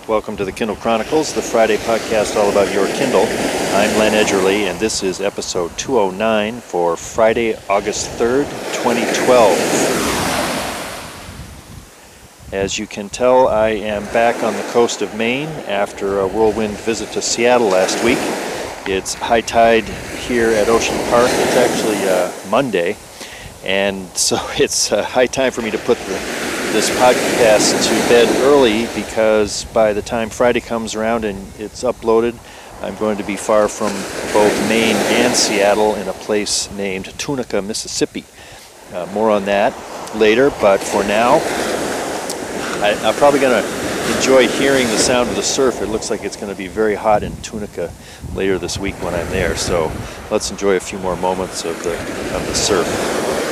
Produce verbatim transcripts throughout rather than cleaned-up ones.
Welcome to the Kindle Chronicles, the Friday podcast all about your Kindle. I'm Len Edgerly, and this is episode two oh nine for Friday, August third, twenty twelve. As you can tell, I am back on the coast of Maine after a whirlwind visit to Seattle last week. It's high tide here at Ocean Park. It's actually uh, Monday, and so it's uh, high time for me to put the this podcast to bed early, because by the time Friday comes around and it's uploaded, I'm going to be far from both Maine and Seattle in a place named Tunica, Mississippi. Uh, more on that later, but for now, I, I'm probably going to enjoy hearing the sound of the surf. It looks like it's going to be very hot in Tunica later this week when I'm there, so let's enjoy a few more moments of the of the surf.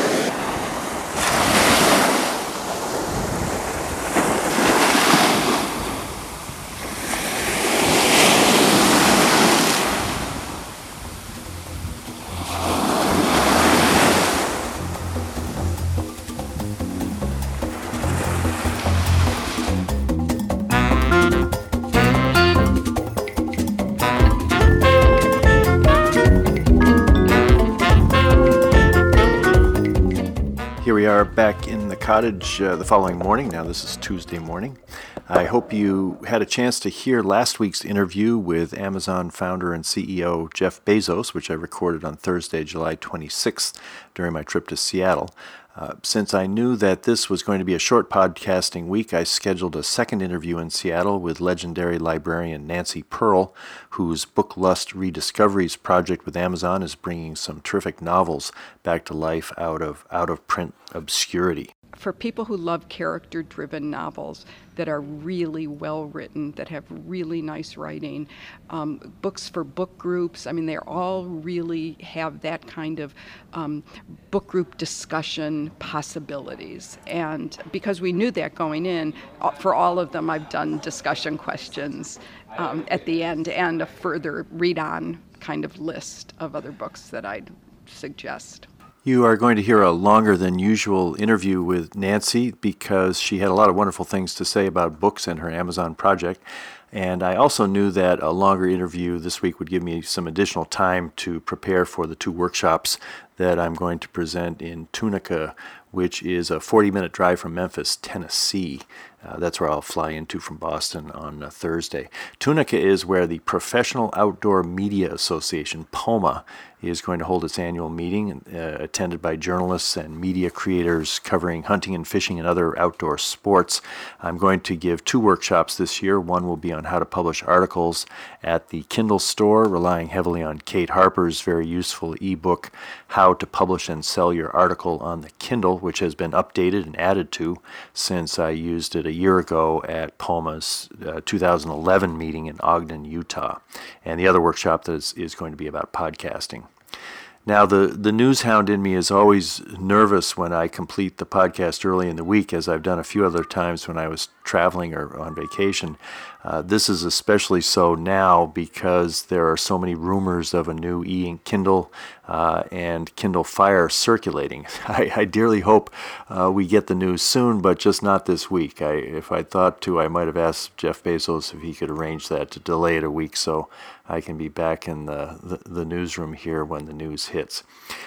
Here we are back in the cottage uh, the following morning. Now this is Tuesday morning. I hope you had a chance to hear last week's interview with Amazon founder and C E O Jeff Bezos, which I recorded on Thursday, July twenty-sixth during my trip to Seattle. Uh, since I knew that this was going to be a short podcasting week, I scheduled a second interview in Seattle with legendary librarian Nancy Pearl, whose Book Lust Rediscoveries project with Amazon is bringing some terrific novels back to life out of out-of-print obscurity. For people who love character-driven novels that are really well-written, that have really nice writing, um, books for book groups, I mean, they all really have that kind of um, book group discussion possibilities. And because we knew that going in, for all of them, I've done discussion questions um, at the end and a further read-on kind of list of other books that I'd suggest. You are going to hear a longer than usual interview with Nancy because she had a lot of wonderful things to say about books and her Amazon project. And I also knew that a longer interview this week would give me some additional time to prepare for the two workshops that I'm going to present in Tunica, which is a forty-minute drive from Memphis, Tennessee. Uh, that's where I'll fly into from Boston on uh, Thursday. Tunica is where the Professional Outdoor Media Association, POMA, is going to hold its annual meeting, uh, attended by journalists and media creators covering hunting and fishing and other outdoor sports. I'm going to give two workshops this year. One will be on how to publish articles at the Kindle store, relying heavily on Kate Harper's very useful ebook, How to Publish and Sell Your Article on the Kindle, which has been updated and added to since I used it a year ago at POMA's uh, two thousand eleven meeting in Ogden, Utah. And the other workshop that is, is going to be about podcasting. Now, the, the news hound in me is always nervous when I complete the podcast early in the week, as I've done a few other times when I was traveling or on vacation. Uh, this is especially so now because there are so many rumors of a new e-ink Kindle uh, and Kindle Fire circulating. I, I dearly hope uh, we get the news soon, but just not this week. I, if I thought to, I might have asked Jeff Bezos if he could arrange that to delay it a week so I can be back in the, the, the newsroom here when the news hits.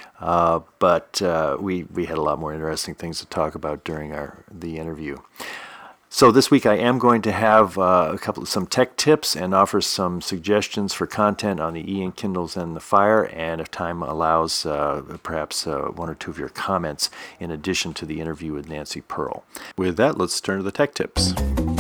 Uh, but uh, we, we had a lot more interesting things to talk about during our the interview. So this week I am going to have uh, a couple of some tech tips and offer some suggestions for content on the e-ink Kindles and the Fire, and if time allows, uh, perhaps uh, one or two of your comments in addition to the interview with Nancy Pearl. With that, let's turn to the tech tips.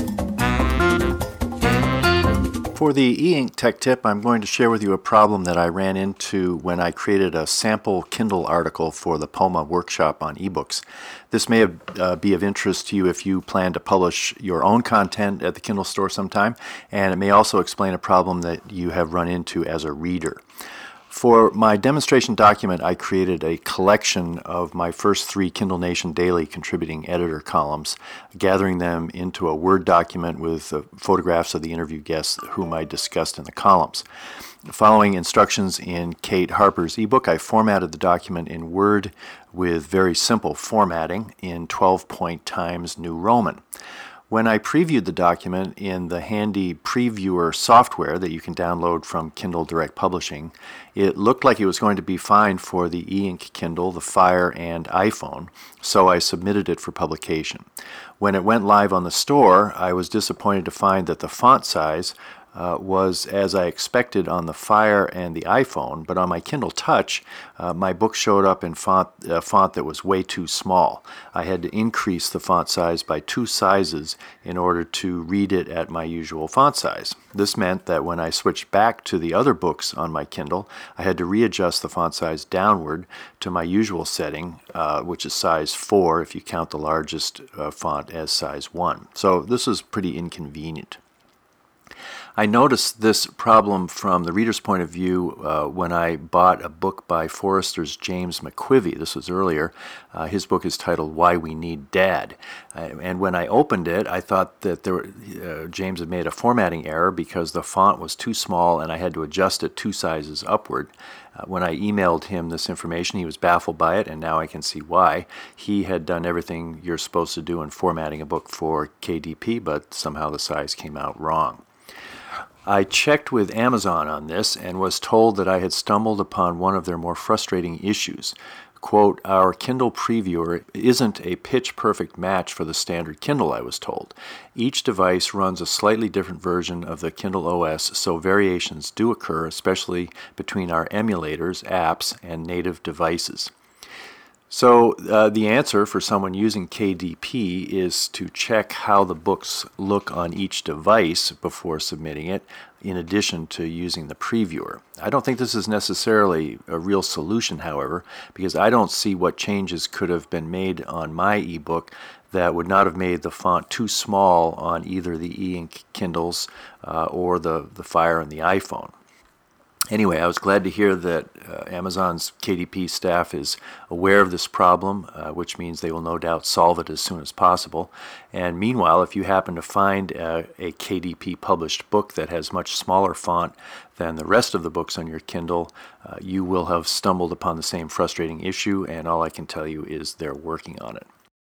For the e-ink tech tip, I'm going to share with you a problem that I ran into when I created a sample Kindle article for the POMA workshop on ebooks. This may have, uh, be of interest to you if you plan to publish your own content at the Kindle store sometime, and it may also explain a problem that you have run into as a reader. For my demonstration document, I created a collection of my first three Kindle Nation Daily contributing editor columns, gathering them into a Word document with uh, photographs of the interview guests whom I discussed in the columns. Following instructions in Kate Harper's ebook, I formatted the document in Word with very simple formatting in twelve point Times New Roman. When I previewed the document in the handy Previewer software that you can download from Kindle Direct Publishing, it looked like it was going to be fine for the e-ink Kindle, the Fire, and iPhone, so I submitted it for publication. When it went live on the store, I was disappointed to find that the font size Uh, was as I expected on the Fire and the iPhone, but on my Kindle Touch, uh, my book showed up in font, uh, font that was way too small. I had to increase the font size by two sizes in order to read it at my usual font size. This meant that when I switched back to the other books on my Kindle, I had to readjust the font size downward to my usual setting, uh, which is size four if you count the largest uh, font as size one. So this is pretty inconvenient. I noticed this problem from the reader's point of view uh, when I bought a book by Forrester's James McQuivey. This was earlier. Uh, his book is titled Why We Need Dad. Uh, and when I opened it, I thought that there were, uh, James had made a formatting error because the font was too small and I had to adjust it two sizes upward. Uh, when I emailed him this information, he was baffled by it, and now I can see why. He had done everything you're supposed to do in formatting a book for K D P, but somehow the size came out wrong. I checked with Amazon on this and was told that I had stumbled upon one of their more frustrating issues. Quote, our Kindle Previewer isn't a pitch-perfect match for the standard Kindle, I was told. Each device runs a slightly different version of the Kindle O S, so variations do occur, especially between our emulators, apps, and native devices. So uh, the answer for someone using K D P is to check how the books look on each device before submitting it, in addition to using the Previewer. I don't think this is necessarily a real solution, however, because I don't see what changes could have been made on my ebook that would not have made the font too small on either the e-ink Kindles uh, or the, the Fire and the iPhone. Anyway, I was glad to hear that uh, Amazon's K D P staff is aware of this problem, uh, which means they will no doubt solve it as soon as possible. And meanwhile, if you happen to find uh, a K D P published book that has much smaller font than the rest of the books on your Kindle, uh, you will have stumbled upon the same frustrating issue, and all I can tell you is they're working on it.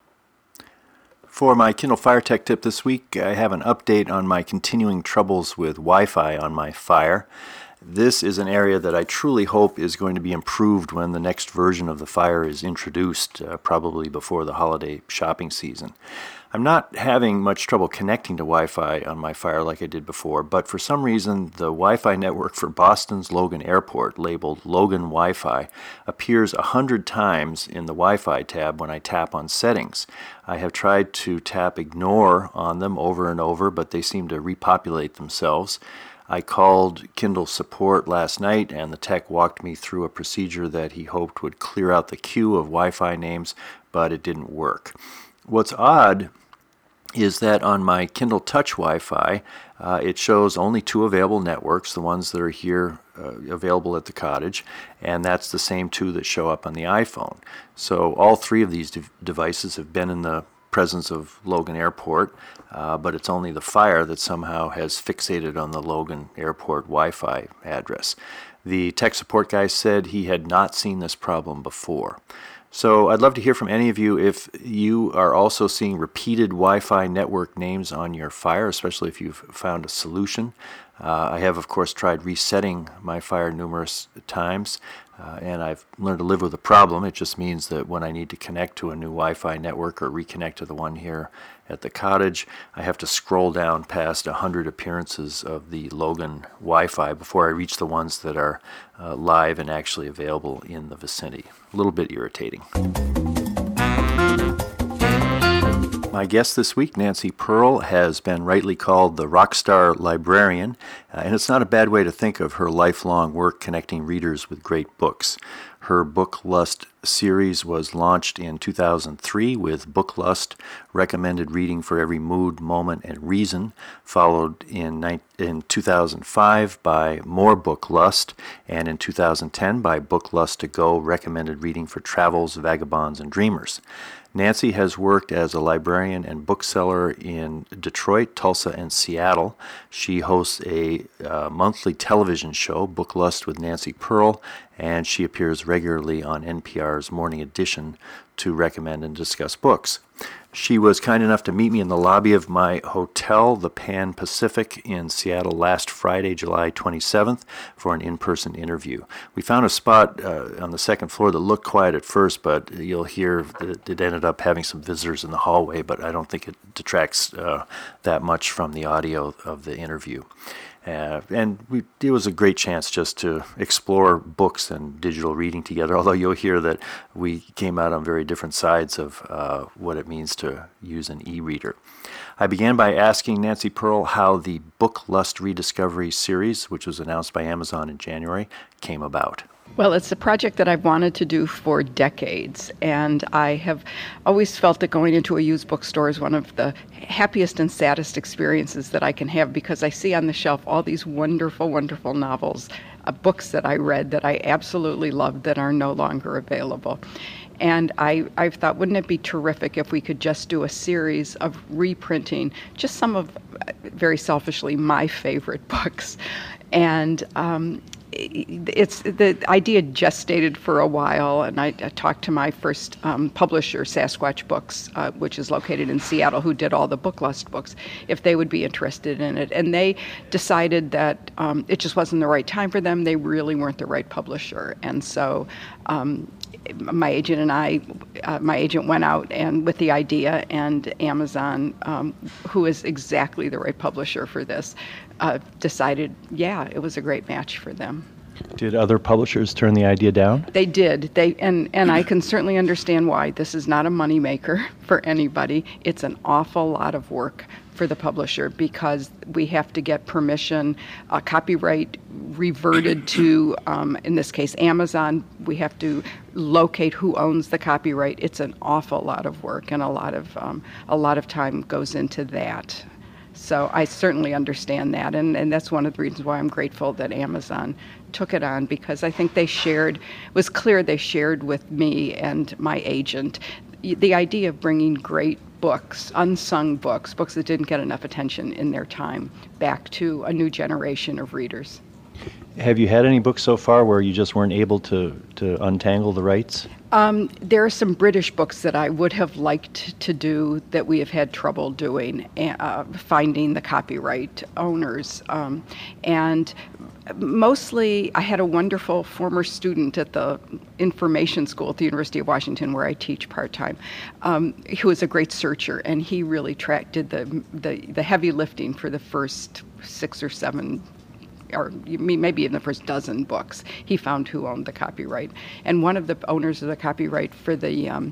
For my Kindle Fire Tech tip this week, I have an update on my continuing troubles with Wi-Fi on my Fire. This is an area that I truly hope is going to be improved when the next version of the Fire is introduced, uh, probably before the holiday shopping season. I'm not having much trouble connecting to Wi-Fi on my Fire like I did before, but for some reason the Wi-Fi network for Boston's Logan Airport, labeled Logan Wi-Fi, appears a hundred times in the Wi-Fi tab when I tap on Settings. I have tried to tap Ignore on them over and over, but they seem to repopulate themselves. I called Kindle support last night, and the tech walked me through a procedure that he hoped would clear out the queue of Wi-Fi names, but it didn't work. What's odd is that on my Kindle Touch Wi-Fi, uh, it shows only two available networks, the ones that are here uh, available at the cottage, and that's the same two that show up on the iPhone. So all three of these de- devices have been in the presence of Logan Airport, uh, but it's only the Fire that somehow has fixated on the Logan Airport Wi-Fi address. The tech support guy said he had not seen this problem before. So I'd love to hear from any of you if you are also seeing repeated Wi-Fi network names on your Fire, especially if you've found a solution. Uh, I have, of course, tried resetting my Fire numerous times, uh, and I've learned to live with the problem. It just means that when I need to connect to a new Wi-Fi network or reconnect to the one here at the cottage, I have to scroll down past one hundred appearances of the Logan Wi-Fi before I reach the ones that are uh, live and actually available in the vicinity. A little bit irritating. My guest this week, Nancy Pearl, has been rightly called the rock star librarian, uh, and it's not a bad way to think of her lifelong work connecting readers with great books. Her Book Lust series was launched in two thousand three with Book Lust, recommended reading for every mood, moment, and reason, followed in, in two thousand five by More Book Lust, and in two thousand ten by Book Lust to Go, recommended reading for travels, vagabonds, and dreamers. Nancy has worked as a librarian and bookseller in Detroit, Tulsa, and Seattle. She hosts a uh, monthly television show, Book Lust with Nancy Pearl, and she appears regularly on N P R's Morning Edition to recommend and discuss books. She was kind enough to meet me in the lobby of my hotel, the Pan Pacific, in Seattle last Friday, July twenty-seventh, for an in-person interview. We found a spot uh, on the second floor that looked quiet at first, but you'll hear that it ended up having some visitors in the hallway, but I don't think it detracts uh, that much from the audio of the interview. Uh, and we, it was a great chance just to explore books and digital reading together, although you'll hear that we came out on very different sides of uh, what it means to use an e-reader. I began by asking Nancy Pearl how the Book Lust Rediscovery series, which was announced by Amazon in January, came about. Well, it's a project that I've wanted to do for decades, and I have always felt that going into a used bookstore is one of the happiest and saddest experiences that I can have, because I see on the shelf all these wonderful, wonderful novels, uh, books that I read that I absolutely loved that are no longer available. And I, I thought, wouldn't it be terrific if we could just do a series of reprinting just some of, uh, very selfishly, my favorite books. And um, it's the idea gestated for a while, and I, I talked to my first um, publisher, Sasquatch Books, uh, which is located in Seattle, who did all the Book Lust books, if they would be interested in it. And they decided that um, it just wasn't the right time for them. They really weren't the right publisher. And so um, my agent and I, uh, my agent went out and with the idea, and Amazon, um, who is exactly the right publisher for this, uh, decided, yeah, it was a great match for them. Did other publishers turn the idea down? They did. They and, and I can certainly understand why. This is not a moneymaker for anybody. It's an awful lot of work for the publisher, because we have to get permission, uh, copyright reverted to, um, in this case, Amazon. We have to locate who owns the copyright. It's an awful lot of work, and a lot of um, a lot of time goes into that. So I certainly understand that, and, and that's one of the reasons why I'm grateful that Amazon took it on, because I think they shared, it was clear they shared with me and my agent the idea of bringing great books, unsung books, books that didn't get enough attention in their time, back to a new generation of readers. Have you had any books so far where you just weren't able to, to untangle the rights? Um, there are some British books that I would have liked to do that we have had trouble doing, uh, finding the copyright owners. Um, and mostly, I had a wonderful former student at the information school at the University of Washington, where I teach part-time, um, who was a great searcher, and he really tracked, did the, the, the heavy lifting for the first six or seven or maybe even the first dozen books. He found who owned the copyright. And one of the owners of the copyright for the um,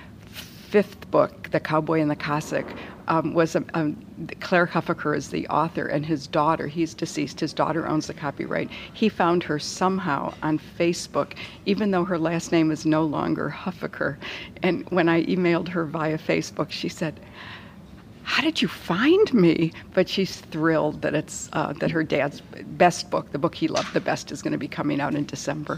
fifth book, The Cowboy and the Cossack, um, was a, um, Claire Huffaker is the author, and his daughter, he's deceased, his daughter owns the copyright. He found her somehow on Facebook, even though her last name is no longer Huffaker. And when I emailed her via Facebook, she said, "How did you find me?" But she's thrilled that it's uh, that her dad's best book, the book he loved the best, is going to be coming out in December.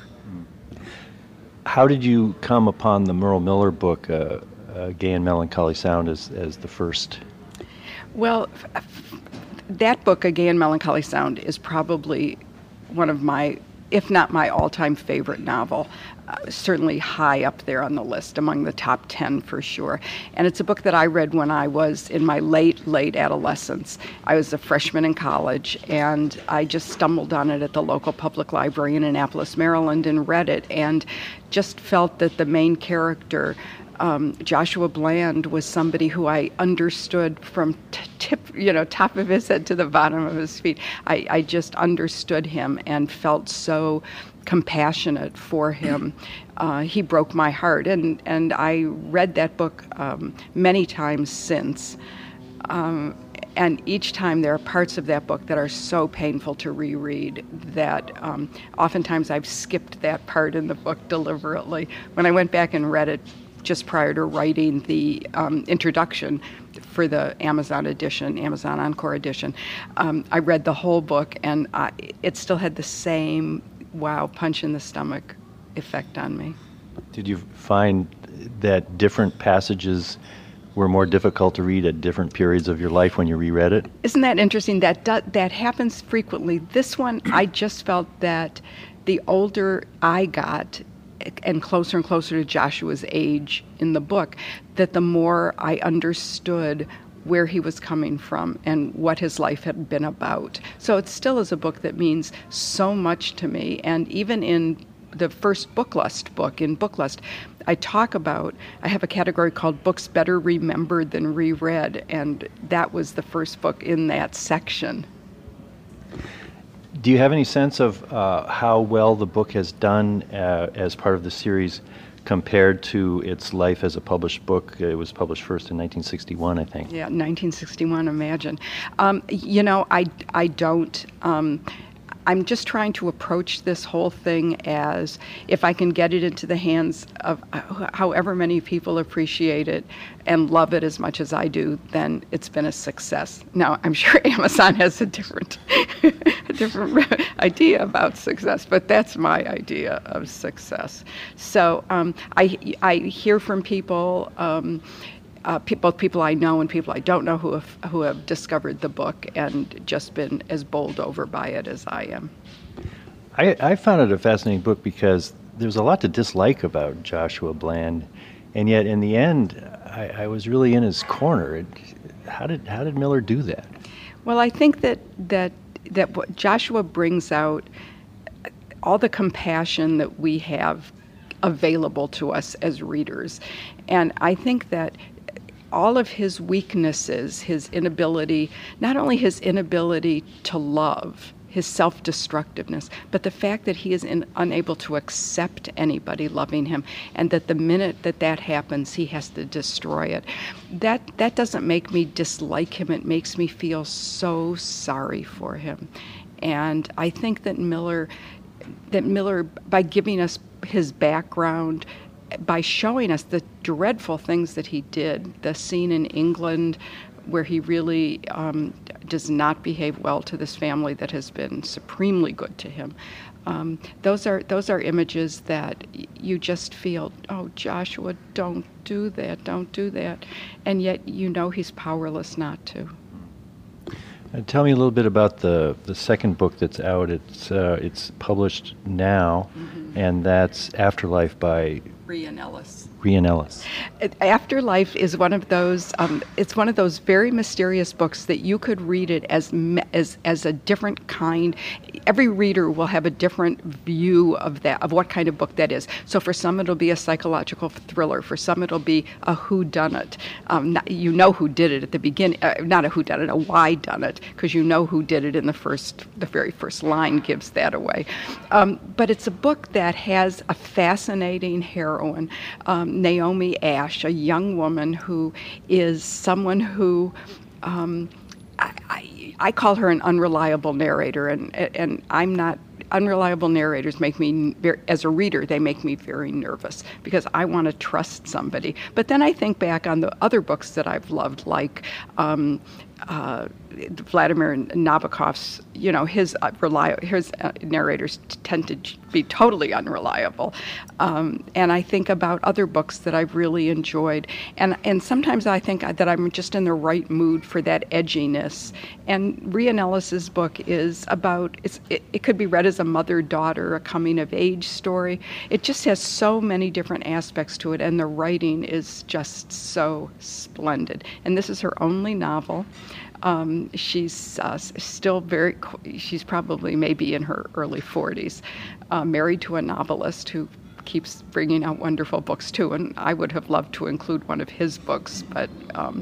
How did you come upon the Merle Miller book, uh, uh, Gay and Melancholy Sound, as, as the first? Well, f- f- that book, A Gay and Melancholy Sound, is probably one of my, if not my all-time favorite novel. Uh, certainly high up there on the list, among the top ten for sure. And it's a book that I read when I was in my late, late adolescence. I was a freshman in college, and I just stumbled on it at the local public library in Annapolis, Maryland, and read it, and just felt that the main character, Um, Joshua Bland, was somebody who I understood from t- tip, you know, top of his head to the bottom of his feet. I, I just understood him and felt so compassionate for him. Uh, he broke my heart, and, and I read that book um, many times since. Um, and each time there are parts of that book that are so painful to reread that um, oftentimes I've skipped that part in the book deliberately. When I went back and read it just prior to writing the um, introduction for the Amazon edition, Amazon Encore edition, um, I read the whole book, and I, it still had the same wow, punch in the stomach effect on me. Did you find that different passages were more difficult to read at different periods of your life when you reread it? Isn't that interesting? That do, that happens frequently. This one, I just felt that the older I got, and closer and closer to Joshua's age in the book, that the more I understood where he was coming from and what his life had been about. So it still is a book that means so much to me. And even in the first Booklust book, in Booklust, I talk about, I have a category called Books Better Remembered Than Reread, and that was the first book in that section. Do you have any sense of uh, how well the book has done uh, as part of the series compared to its life as a published book? It was published first in nineteen sixty-one, I think. Yeah, nineteen sixty-one, imagine. Um, you know, I, I don't... Um, I'm just trying to approach this whole thing as, if I can get it into the hands of however many people appreciate it and love it as much as I do, then it's been a success. Now, I'm sure Amazon has a different, a different idea about success, but that's my idea of success. So um, I, I hear from people, um, Uh, pe- both people I know and people I don't know who have, who have discovered the book and just been as bowled over by it as I am. I, I found it a fascinating book because there's a lot to dislike about Joshua Bland, and yet in the end, I, I was really in his corner. It, how did how did Miller do that? Well, I think that that that what Joshua brings out all the compassion that we have available to us as readers, and I think that all of his weaknesses, his inability, not only his inability to love, his self-destructiveness, but the fact that he is in, unable to accept anybody loving him, and that the minute that that happens, he has to destroy it. That that doesn't make me dislike him. It makes me feel so sorry for him. And I think that Miller, that Miller, by giving us his background, by showing us the dreadful things that he did, the scene in England where he really um, does not behave well to this family that has been supremely good to him. Um, those are those are images that y- you just feel, oh, Joshua, don't do that, don't do that. And yet you know he's powerless not to. Uh, tell me a little bit about the, the second book that's out. It's uh, it's published now, mm-hmm. and that's Afterlife by Rhian Ellis. Rhian Ellis. Afterlife is one of those. Um, it's one of those very mysterious books that you could read it as me, as as a different kind. Every reader will have a different view of that, of what kind of book that is. So for some it'll be a psychological thriller. For some it'll be a whodunit. Um, not, you know who did it at the beginning. Uh, not a whodunit, a whydunit, because you know who did it in the first. The very first line gives that away. Um, but it's a book that has a fascinating heroine. Um, Naomi Ash, a young woman who is someone who, um, I, I, I call her an unreliable narrator, and and I'm not. Unreliable narrators make me, as a reader, they make me very nervous because I want to trust somebody. But then I think back on the other books that I've loved, like um, uh, Vladimir Nabokov's, you know, his uh, reli- his uh, narrators t- tend to be totally unreliable. Um, and I think about other books that I've really enjoyed. And and sometimes I think that I'm just in the right mood for that edginess. And Rhian Ellis's book is about, it's, it, it could be read as a mother-daughter, a coming-of-age story. It just has so many different aspects to it, and the writing is just so splendid. And this is her only novel. Um, she's uh, still very, she's probably maybe in her early forties, uh, married to a novelist who keeps bringing out wonderful books too, and I would have loved to include one of his books, but um,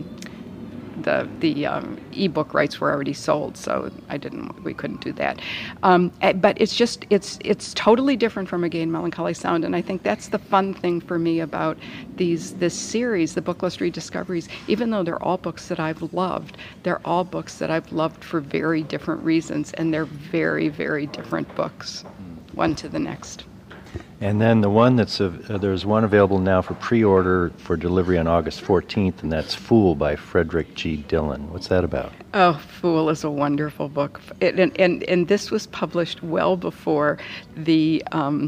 the the um, ebook rights were already sold, so I didn't. We couldn't do that. Um, but it's just it's it's totally different from Again Melancholy Sound, and I think that's the fun thing for me about these this series, the Booklist Rediscoveries. Even though they're all books that I've loved, they're all books that I've loved for very different reasons, and they're very very different books, one to the next. And then the one that's, uh, there's one available now for pre-order for delivery on August fourteenth, and that's Fool by Frederick G. Dillon. What's that about? Oh, Fool is a wonderful book. It, and, and, and this was published well before the um,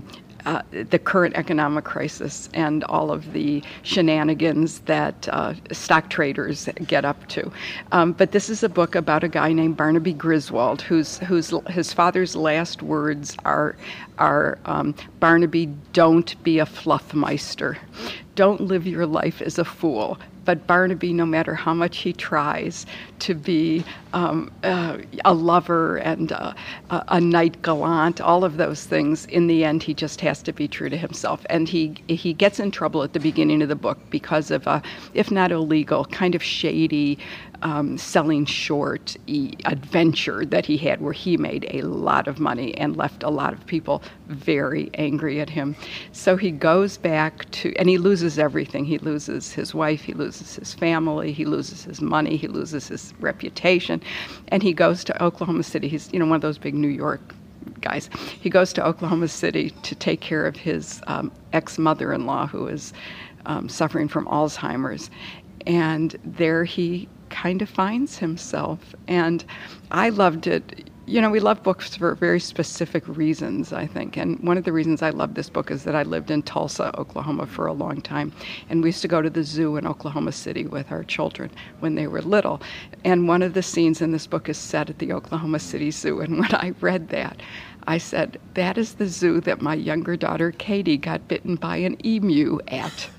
uh, the current economic crisis and all of the shenanigans that uh, stock traders get up to. Um, but this is a book about a guy named Barnaby Griswold, whose whose his father's last words are are um, Barnaby, don't be a fluffmeister. Don't live your life as a fool. But Barnaby, no matter how much he tries to be um, uh, a lover and uh, a, a knight gallant, all of those things, in the end, he just has to be true to himself. And he he gets in trouble at the beginning of the book because of a, if not illegal, kind of shady um, selling short e- adventure that he had, where he made a lot of money and left a lot of people very angry at him. So he goes back to, and he loses everything. He loses his wife, he loses his family, he loses his money, he loses his reputation, and he goes to Oklahoma City. He's, you know, one of those big New York guys. He goes to Oklahoma City to take care of his um, ex-mother-in-law, who is um, suffering from Alzheimer's, and there he kind of finds himself. And I loved it. You know, we love books for very specific reasons, I think. And one of the reasons I love this book is that I lived in Tulsa, Oklahoma for a long time. And we used to go to the zoo in Oklahoma City with our children when they were little. And one of the scenes in this book is set at the Oklahoma City Zoo. And when I read that, I said, that is the zoo that my younger daughter, Katie, got bitten by an emu at.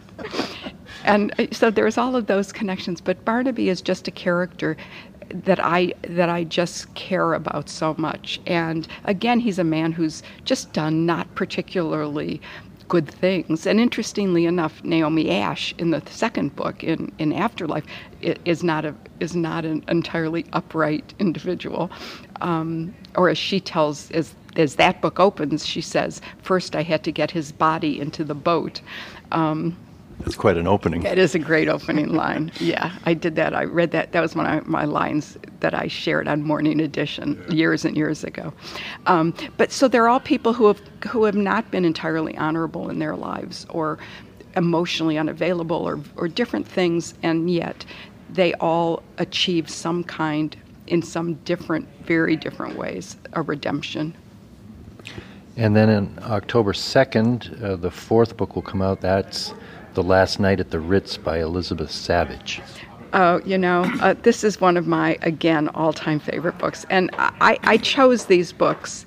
And so there's all of those connections. But Barnaby is just a character that I that I just care about so much. And again, he's a man who's just done not particularly good things. And interestingly enough, Naomi Ash in the second book, in, in Afterlife, is not a is not an entirely upright individual. Um, or as she tells, as as that book opens, she says, first I had to get his body into the boat. Um, That's quite an opening. It is a great opening line. Yeah, I did that. I read that. That was one of my lines that I shared on Morning Edition years and years ago. Um, but so they're all people who have who have not been entirely honorable in their lives, or emotionally unavailable, or or different things, and yet they all achieve some kind, in some different, very different ways, a redemption. And then on October second, uh, the fourth book will come out. That's The Last Night at the Ritz by Elizabeth Savage. Oh, you know, uh, this is one of my, again, all-time favorite books. And I, I chose these books,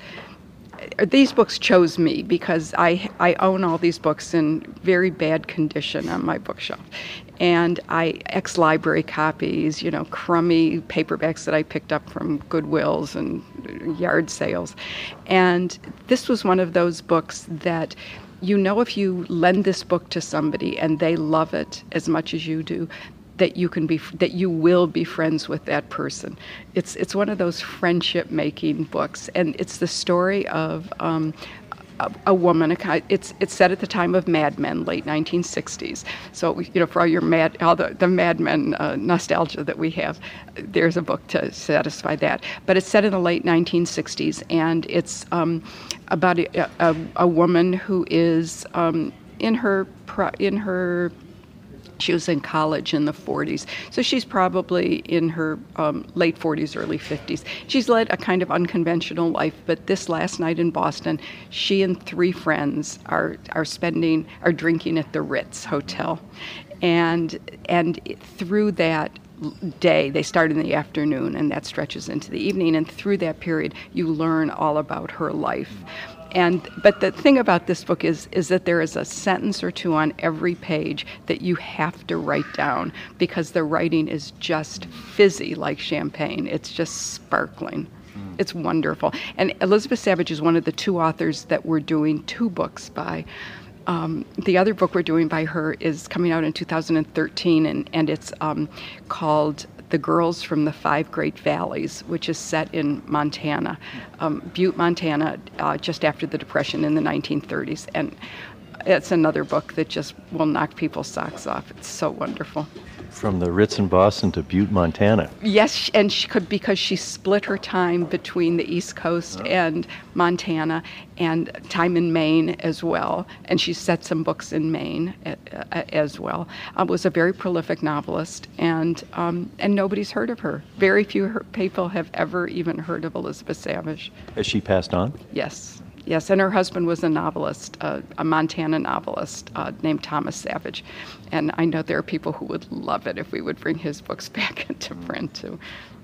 these books chose me because I, I own all these books in very bad condition on my bookshelf. And I, ex-library copies, you know, crummy paperbacks that I picked up from Goodwills and yard sales. And this was one of those books that, you know, if you lend this book to somebody and they love it as much as you do, that you can be, that you will be friends with that person. It's it's one of those friendship-making books, and it's the story of um, a, a woman. It's it's set at the time of Mad Men, late nineteen sixties. So you know, for all your mad, all the the Mad Men uh, nostalgia that we have, there's a book to satisfy that. But it's set in the late nineteen sixties, and it's um, about a, a, a woman who is um, in her pro, in her she was in college in the forties, so she's probably in her um, late forties, early fifties. She's led a kind of unconventional life, but this last night in Boston, she and three friends are are spending are drinking at the Ritz Hotel, and and through that day, they start in the afternoon, and that stretches into the evening, and through that period, you learn all about her life. And but the thing about this book is is that there is a sentence or two on every page that you have to write down, because the writing is just fizzy like champagne. It's just sparkling. Mm. It's wonderful. And Elizabeth Savage is one of the two authors that we're doing two books by. Um, the other book we're doing by her is coming out in two thousand thirteen, and, and it's um, called The Girls from the Five Great Valleys, which is set in Montana, um, Butte, Montana, uh, just after the Depression in the nineteen thirties. And it's another book that just will knock people's socks off. It's so wonderful. From the Ritz in Boston to Butte, Montana. Yes, and she could, because she split her time between the East Coast oh. and Montana, and time in Maine as well. And she set some books in Maine uh, as well. Uh, was a very prolific novelist, and um, and nobody's heard of her. Very few her- people have ever even heard of Elizabeth Savage. Has she passed on? Yes. yes. And her husband was a novelist, uh, a Montana novelist uh, named Thomas Savage. And I know there are people who would love it if we would bring his books back into print, too.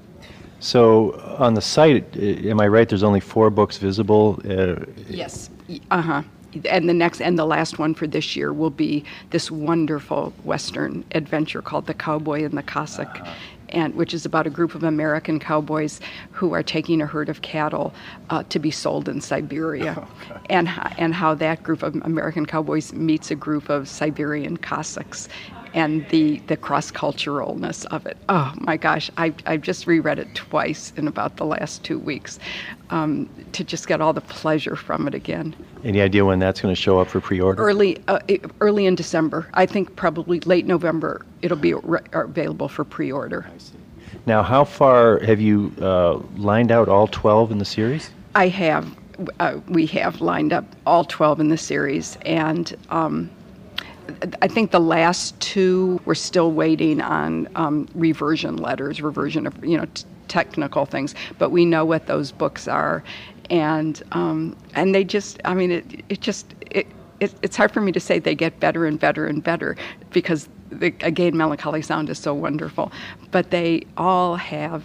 So on the site, uh, am I right? There's only four books visible. Uh, Yes. Uh huh. And the next and the last one for this year will be this wonderful Western adventure called The Cowboy and the Cossack, uh-huh. and which is about a group of American cowboys who are taking a herd of cattle uh, to be sold in Siberia, oh, and and how that group of American cowboys meets a group of Siberian Cossacks. And the, the cross-culturalness of it. Oh, my gosh. I, I've just reread it twice in about the last two weeks um, to just get all the pleasure from it again. Any idea when that's going to show up for pre-order? Early uh, early in December. I think probably late November it'll be re- available for pre-order. I see. Now, how far have you uh, lined out all twelve in the series? I have. Uh, we have lined up all twelve in the series, and um, I think the last two we're still waiting on um, reversion letters, reversion of you know t- technical things, but we know what those books are, and um, and they just I mean it it just it, it it's hard for me to say they get better and better and better because the, again Melancholy Sound is so wonderful, but they all have.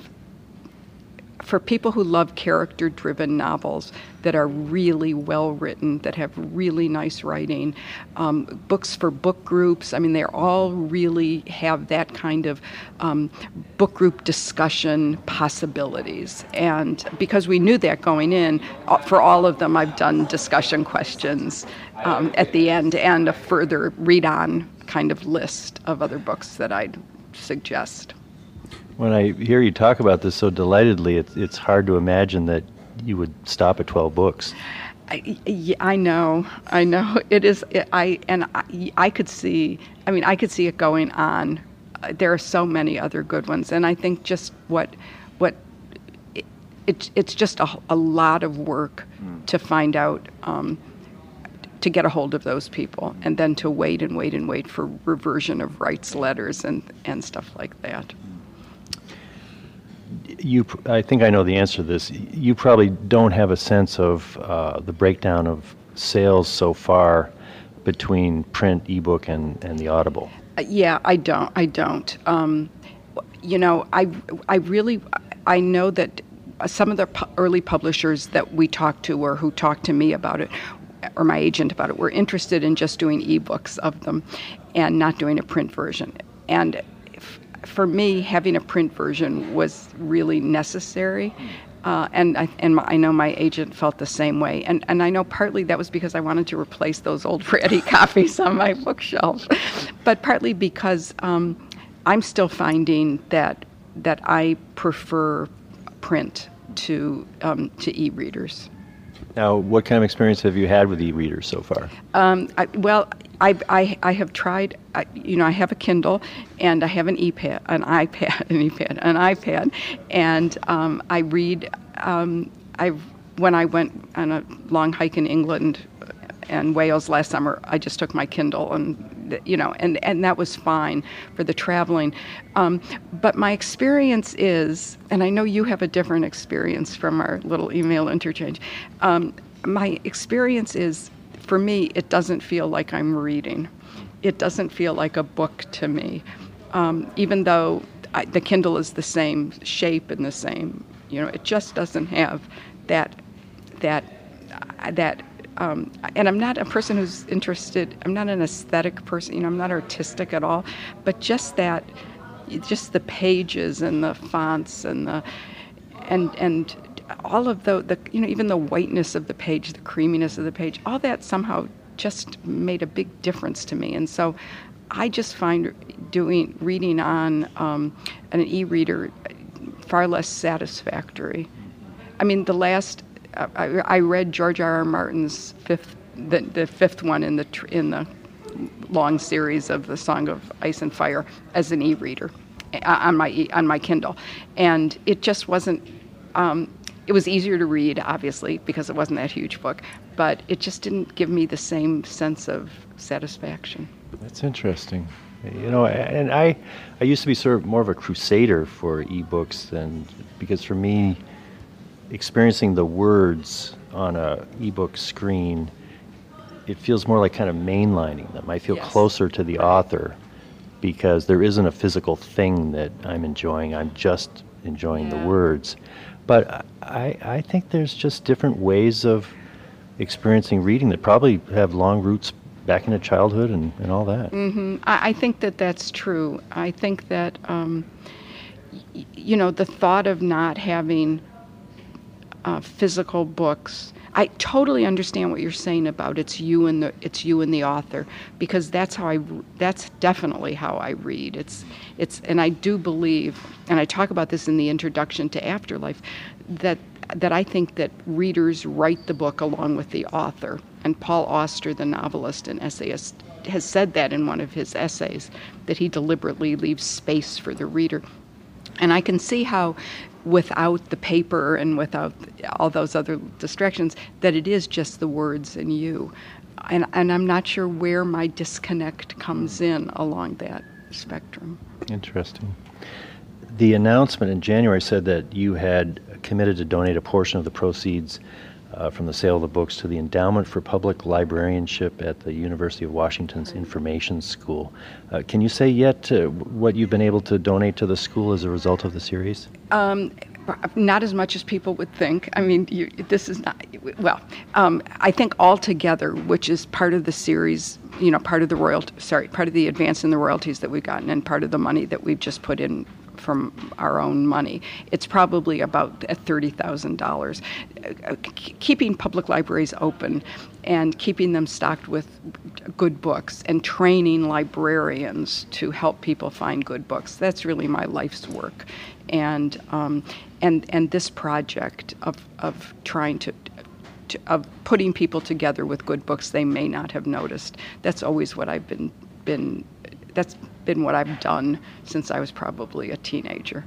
For people who love character-driven novels that are really well-written, that have really nice writing, um, books for book groups, I mean, they all really have that kind of um, book group discussion possibilities. And because we knew that going in, for all of them, I've done discussion questions um, at the end and a further read-on kind of list of other books that I'd suggest. When I hear you talk about this so delightedly, it's it's hard to imagine that you would stop at twelve books. I, yeah, I know, I know. It is. It, I and I, I could see. I mean, I could see it going on. Uh, there are so many other good ones, and I think just what, what, it, it it's just a, a lot of work mm. to find out, um, to get a hold of those people, and then to wait and wait and wait for reversion of rights letters and and stuff like that. You, I think I know the answer to this. You probably don't have a sense of uh, the breakdown of sales so far between print, ebook, and, and the Audible. Uh, yeah, I don't. I don't. Um, you know, I, I really, I know that some of the pu- early publishers that we talked to or who talked to me about it, or my agent about it, were interested in just doing ebooks of them and not doing a print version. And for me, having a print version was really necessary, uh, and I, and my, I know my agent felt the same way. And and I know partly that was because I wanted to replace those old ratty copies on my bookshelf, but partly because um, I'm still finding that that I prefer print to um, to e-readers. Now, what kind of experience have you had with e-readers so far? Um, I, well, I, I I have tried. I, you know, I have a Kindle, and I have an iPad, an iPad, an iPad, an iPad, and um, I read. Um, I when I went on a long hike in England and Wales last summer, I just took my Kindle, and you know, and, and that was fine for the traveling. Um, but my experience is, and I know you have a different experience from our little email interchange. Um, my experience is, for me, it doesn't feel like I'm reading. It doesn't feel like a book to me, um, even though I, the Kindle is the same shape and the same. You know, it just doesn't have that that uh, that. Um, and I'm not a person who's interested, I'm not an aesthetic person, you know, I'm not artistic at all, but just that, just the pages and the fonts and the, and and all of the, the, you know, even the whiteness of the page, the creaminess of the page, all that somehow just made a big difference to me. And so I just find doing, reading on um, an e-reader far less satisfactory. I mean, the last, I, I read George R. R. Martin's fifth, the, the fifth one in the tr- in the long series of the Song of Ice and Fire as an e-reader on my e- on my Kindle, and it just wasn't. Um, it was easier to read, obviously, because it wasn't that huge book, but it just didn't give me the same sense of satisfaction. That's interesting. You know, and I, I used to be sort of more of a crusader for ebooks, and because for me, experiencing the words on a ebook screen, it feels more like kind of mainlining them. I feel Yes. closer to the author because there isn't a physical thing that I'm enjoying. I'm just enjoying Yeah. the words. But I, I think there's just different ways of experiencing reading that probably have long roots back into childhood and, and all that. Mm, I, I think that that's true. I think that, um, y- you know, the thought of not having uh, physical books. I totally understand what you're saying about it's you and the it's you and the author, because that's how I that's definitely how I read. It's it's and I do believe, and I talk about this in the introduction to Afterlife, that that I think that readers write the book along with the author. And Paul Auster, the novelist and essayist, has said that in one of his essays, that he deliberately leaves space for the reader. And I can see how, without the paper and without all those other distractions, that it is just the words and you. And, and I'm not sure where my disconnect comes in along that spectrum. Interesting. The announcement in January said that you had committed to donate a portion of the proceeds uh, from the sale of the books to the Endowment for Public Librarianship at the University of Washington's Information School. Uh, can you say yet uh, what you've been able to donate to the school as a result of the series? Um, not as much as people would think. I mean, you, this is not, well, um, I think altogether, which is part of the series, you know, part of the royalty, sorry, part of the advance in the royalties that we've gotten and part of the money that we've just put in from our own money, it's probably about thirty thousand dollars. Uh, k- keeping public libraries open and keeping them stocked with good books and training librarians to help people find good books, that's really my life's work. And um, and and this project of of trying to, to of putting people together with good books they may not have noticed, that's always what I've been been that's been what I've done since I was probably a teenager.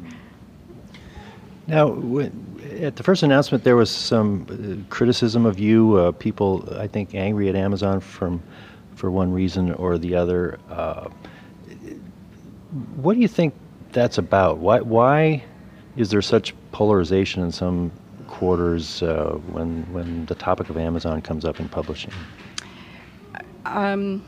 Now, when, at the first announcement, there was some uh, criticism of you. Uh, people, I think, angry at Amazon from, for one reason or the other. Uh, what do you think that's about? Why, why is there such polarization in some quarters uh, when when the topic of Amazon comes up in publishing? Um,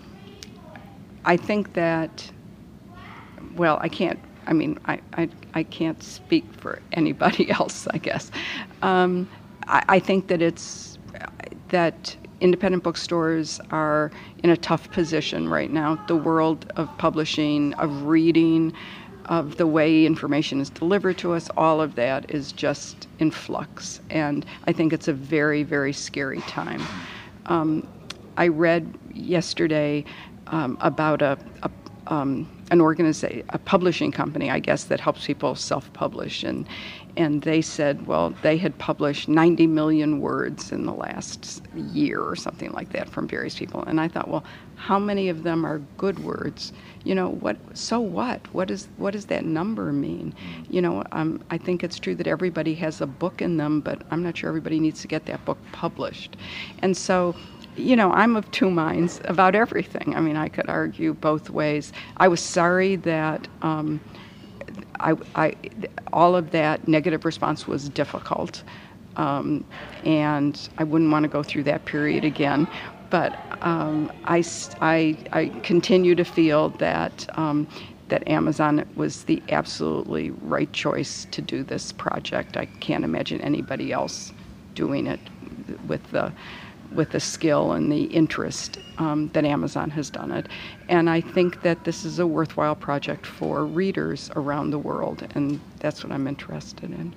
I think that. Well, I can't. I mean, I, I, I can't speak for anybody else, I guess. Um, I, I think that it's that independent bookstores are in a tough position right now. The world of publishing, of reading, of the way information is delivered to us, all of that is just in flux. And I think it's a very, very scary time. Um, I read yesterday um, about a, a um, an organization, a publishing company, I guess, that helps people self-publish, and and they said, well, they had published ninety million words in the last year or something like that from various people, and I thought, well, how many of them are good words? You know, what? So what? What is what does that number mean? You know, um, I think it's true that everybody has a book in them, but I'm not sure everybody needs to get that book published, and so. You know, I'm of two minds about everything. I mean, I could argue both ways. I was sorry that um, I, I, all of that negative response was difficult, um, and I wouldn't want to go through that period again. But um, I, I, I continue to feel that um, that Amazon was the absolutely right choice to do this project. I can't imagine anybody else doing it with the with the skill and the interest um, that Amazon has done it. And I think that this is a worthwhile project for readers around the world, and that's what I'm interested in.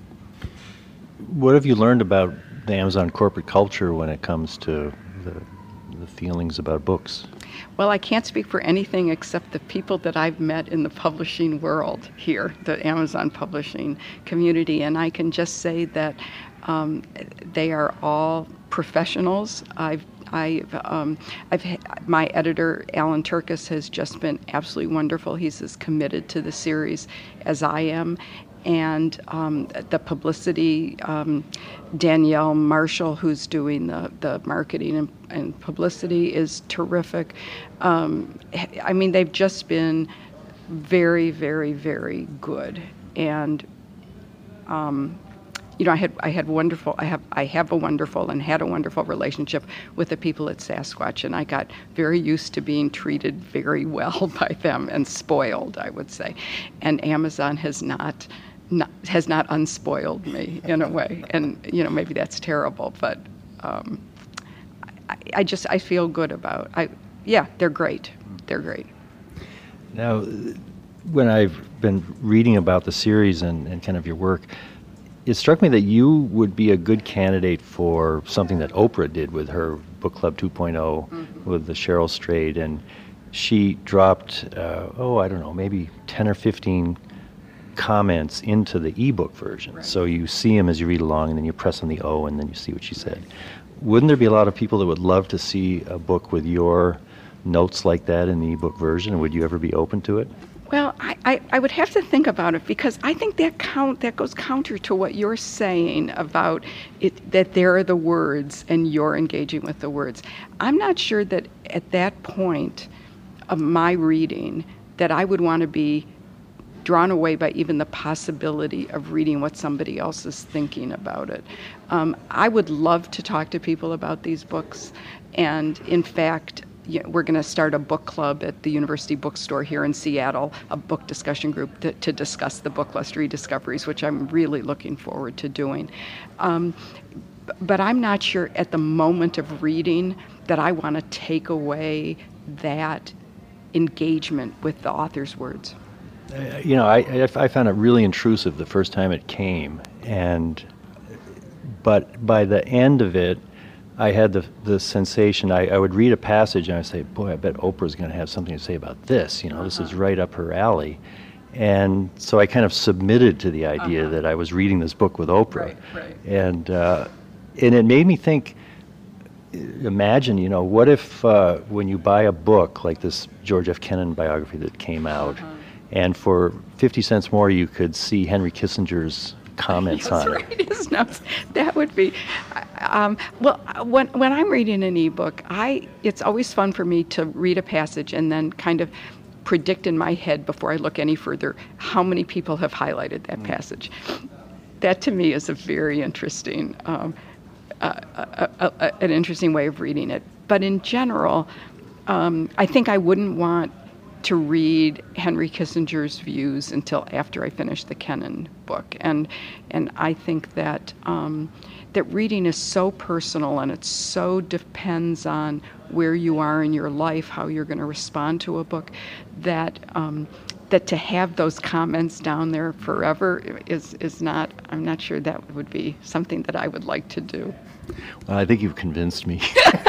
What have you learned about the Amazon corporate culture when it comes to the, the feelings about books? Well, I can't speak for anything except the people that I've met in the publishing world here, the Amazon publishing community, and I can just say that um, they are all professionals. I've, I've, um, I've, my editor, Alan Turkis, has just been absolutely wonderful. He's as committed to the series as I am. And um, the publicity, um, Danielle Marshall, who's doing the, the marketing and, and publicity, is terrific. Um, I mean, they've just been very, very, very good. And, um, you know, I had I had wonderful I have I have a wonderful and had a wonderful relationship with the people at Sasquatch, and I got very used to being treated very well by them and spoiled, I would say, and Amazon has not. Not, has not unspoiled me in a way, and you know maybe that's terrible, but um, I, I just I feel good about I yeah they're great they're great. Now, when I've been reading about the series and, and kind of your work, it struck me that you would be a good candidate for something that Oprah did with her Book Club two point oh mm-hmm. with the Cheryl Strayed, and she dropped uh, oh I don't know maybe ten or fifteen comments into the ebook version. Right. So you see them as you read along, and then you press on the O, and then you see what she said. Wouldn't there be a lot of people that would love to see a book with your notes like that in the ebook version? Would you ever be open to it? Well, I, I, I would have to think about it, because I think that count that goes counter to what you're saying about it, that there are the words and you're engaging with the words. I'm not sure that at that point of my reading that I would want to be drawn away by even the possibility of reading what somebody else is thinking about it. Um, I would love to talk to people about these books, and in fact, yeah, we're going to start a book club at the University Bookstore here in Seattle, a book discussion group to, to discuss the book list rediscoveries, which I'm really looking forward to doing. Um, but I'm not sure at the moment of reading that I want to take away that engagement with the author's words. Uh, you know, I, I found it really intrusive the first time it came, and but by the end of it, I had the the sensation, I, I would read a passage and I'd say, boy, I bet Oprah's going to have something to say about this. You know, uh-huh. This is right up her alley. And so I kind of submitted to the idea uh-huh. that I was reading this book with Oprah. Right, right. And, uh, and it made me think, imagine, you know, what if uh, when you buy a book like this George F. Kennan biography that came out, uh-huh. and for fifty cents more you could see Henry Kissinger's comments That's on right. it. His notes. That would be, um, well, when when I'm reading an ebook, I it's always fun for me to read a passage and then kind of predict in my head before I look any further how many people have highlighted that mm. passage. That to me is a very interesting, um, uh, a, a, a, an interesting way of reading it. But in general, um, I think I wouldn't want to read Henry Kissinger's views until after I finished the Kennan book, and and I think that um, that reading is so personal, and it so depends on where you are in your life, how you're going to respond to a book, that um, that to have those comments down there forever is is not. I'm not sure that would be something that I would like to do. Well, I think you've convinced me.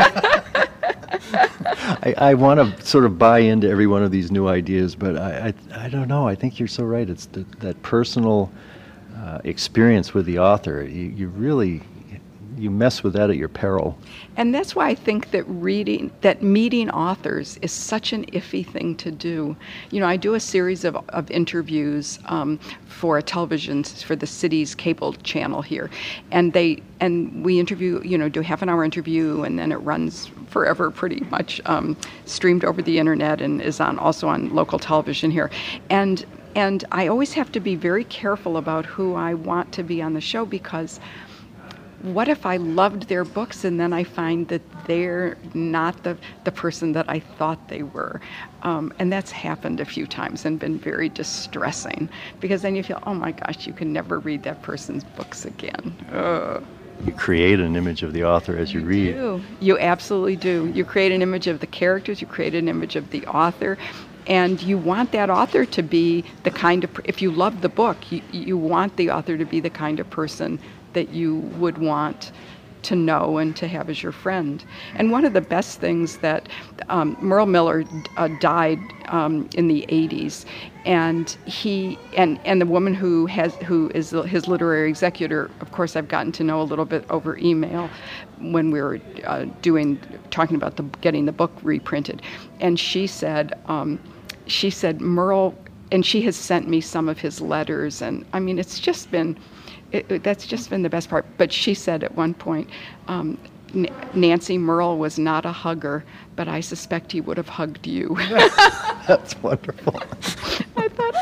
I, I want to sort of buy into every one of these new ideas, but I, I, I don't know. I think you're so right. It's the, that personal uh, experience with the author. You, you really, you mess with that at your peril. And that's why I think that reading, that meeting authors is such an iffy thing to do. You know, I do a series of, of interviews um, for a television, for the city's cable channel here. And they, and we interview, you know, do a half an hour interview, and then it runs forever pretty much, um, streamed over the internet and is on also on local television here. And and I always have to be very careful about who I want to be on the show, because what if I loved their books and then I find that they're not the, the person that I thought they were? Um, and that's happened a few times and been very distressing, because then you feel, oh my gosh, you can never read that person's books again. Ugh. You create an image of the author as you, you read. Do. You absolutely do. You create an image of the characters, you create an image of the author, and you want that author to be the kind of, if you love the book, you, you want the author to be the kind of person that you would want to know and to have as your friend. And one of the best things that um, Merle Miller uh, died um, in the eighties, and he and and the woman who has who is his literary executor, of course, I've gotten to know a little bit over email when we were uh, doing talking about the getting the book reprinted, and she said um, she said Merle, and she has sent me some of his letters, and I mean it's just been. It, it, that's just been the best part. But she said at one point, um, N- Nancy Merle was not a hugger, but I suspect he would have hugged you. That's wonderful. I thought,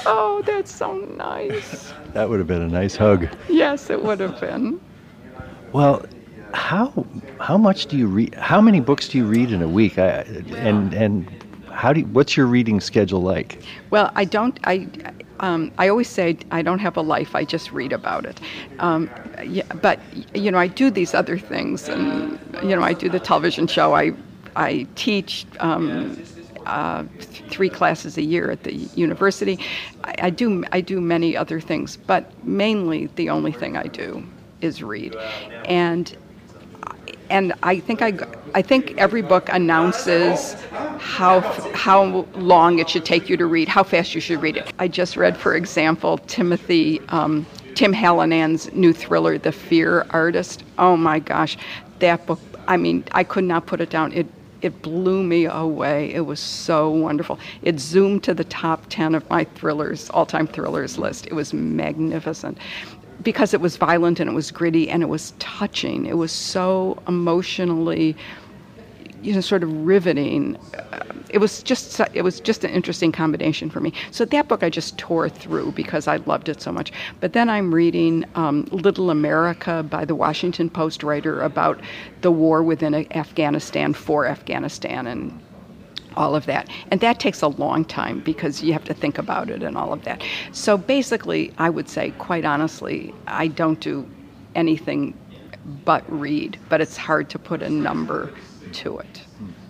Oh, that's so nice. That would have been a nice hug. Yes, it would have been. Well, how how much do you read? How many books do you read in a week? I, and and how do you, what's your reading schedule like? Well, I don't. I um, I always say I don't have a life. I just read about it. Um, yeah, but you know, I do these other things, and you know, I do the television show. I I teach. Um, Uh, th- three classes a year at the university. I, I do I do many other things, but mainly the only thing I do is read, and and I think I I think every book announces how how long it should take you to read, how fast you should read it. I just read, for example, Timothy um, Tim Hallinan's new thriller, The Fear Artist. Oh my gosh, that book! I mean, I could not put it down. It It blew me away. It was so wonderful. It zoomed to the top ten of my thrillers, all-time thrillers list. It was magnificent because it was violent and it was gritty and it was touching. It was so emotionally, you know, sort of riveting. It was just it was just an interesting combination for me. So that book I just tore through because I loved it so much. But then I'm reading um, Little America by the Washington Post writer about the war within Afghanistan, for Afghanistan, and all of that. And that takes a long time because you have to think about it and all of that. So basically, I would say, quite honestly, I don't do anything but read, but it's hard to put a number to it.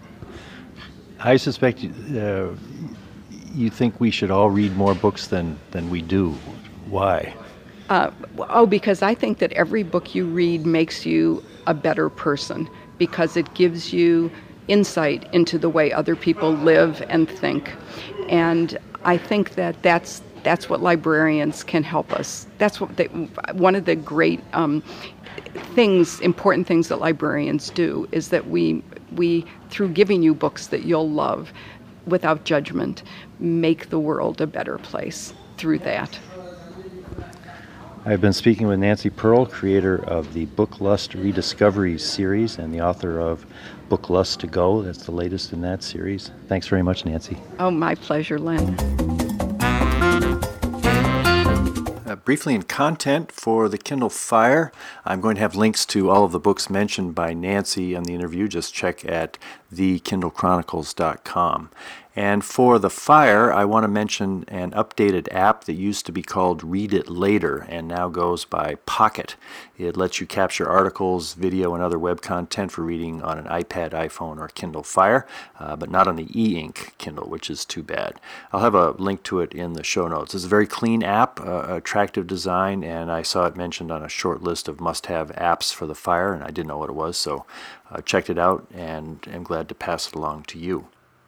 I suspect uh, you think we should all read more books than, than we do. Why? Uh, oh, because I think that every book you read makes you a better person because it gives you insight into the way other people live and think. And I think that that's that's what librarians can help us. That's what they, one of the great um, things, important things that librarians do is that we we through giving you books that you'll love without judgment, make the world a better place through that. I've been speaking with Nancy Pearl, creator of the Book Lust Rediscovery series and the author of Book Lust to Go. That's the latest in that series. Thanks very much, Nancy. Oh, my pleasure, Len. Uh, briefly in content for the Kindle Fire, I'm going to have links to all of the books mentioned by Nancy in the interview. Just check at the kindle chronicles dot com. And for the Fire, I want to mention an updated app that used to be called Read It Later and now goes by Pocket. It lets you capture articles, video, and other web content for reading on an iPad, iPhone, or Kindle Fire, uh, but not on the e-ink Kindle, which is too bad. I'll have a link to it in the show notes. It's a very clean app, uh, attractive design, and I saw it mentioned on a short list of must-have apps for the Fire, and I didn't know what it was, so uh, checked it out, and am glad to pass it along to you.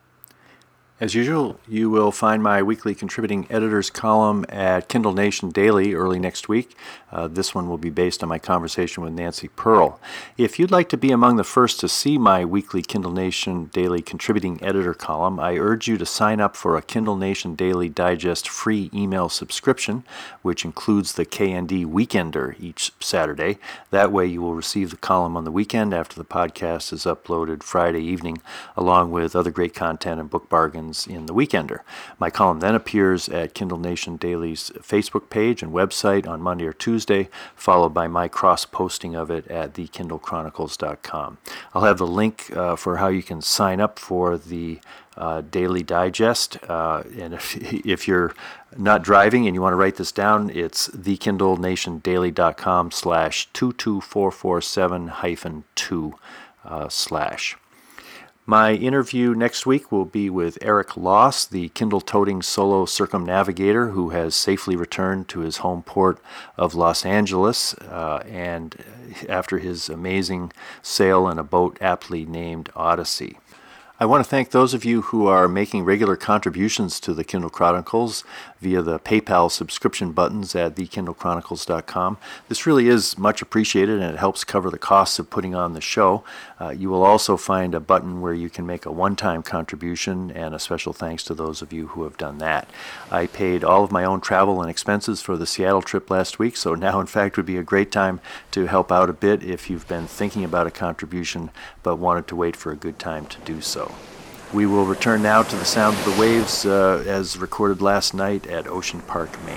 As usual, you will find my weekly contributing editors column at Kindle Nation Daily early next week. Uh, this one will be based on my conversation with Nancy Pearl. If you'd like to be among the first to see my weekly Kindle Nation Daily contributing editor column, I urge you to sign up for a Kindle Nation Daily Digest free email subscription, which includes the K N D Weekender each Saturday. That way you will receive the column on the weekend after the podcast is uploaded Friday evening, along with other great content and book bargains in the Weekender. My column then appears at Kindle Nation Daily's Facebook page and website on Monday or Tuesday, followed by my cross-posting of it at the kindle chronicles dot com. I'll have the link uh, for how you can sign up for the uh, Daily Digest, uh, and if, if you're not driving and you want to write this down, it's the kindle nation daily dot com slash two two four four seven hyphen two uh, slash. My interview next week will be with Eric Loss, the Kindle-toting solo circumnavigator who has safely returned to his home port of Los Angeles uh, and after his amazing sail in a boat aptly named Odyssey. I want to thank those of you who are making regular contributions to the Kindle Chronicles via the PayPal subscription buttons at the kindle chronicles dot com. This really is much appreciated, and it helps cover the costs of putting on the show. Uh, you will also find a button where you can make a one-time contribution, and a special thanks to those of you who have done that. I paid all of my own travel and expenses for the Seattle trip last week, so now in fact would be a great time to help out a bit if you've been thinking about a contribution but wanted to wait for a good time to do so. We will return now to the sound of the waves uh, as recorded last night at Ocean Park, Maine.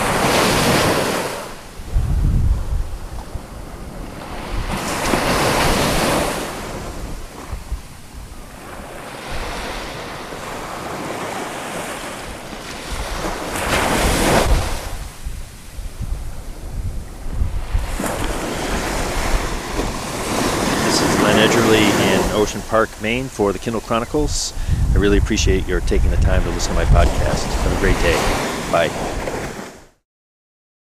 Edgerly in Ocean Park, Maine for the Kindle Chronicles. I really appreciate your taking the time to listen to my podcast. Have a great day. Bye.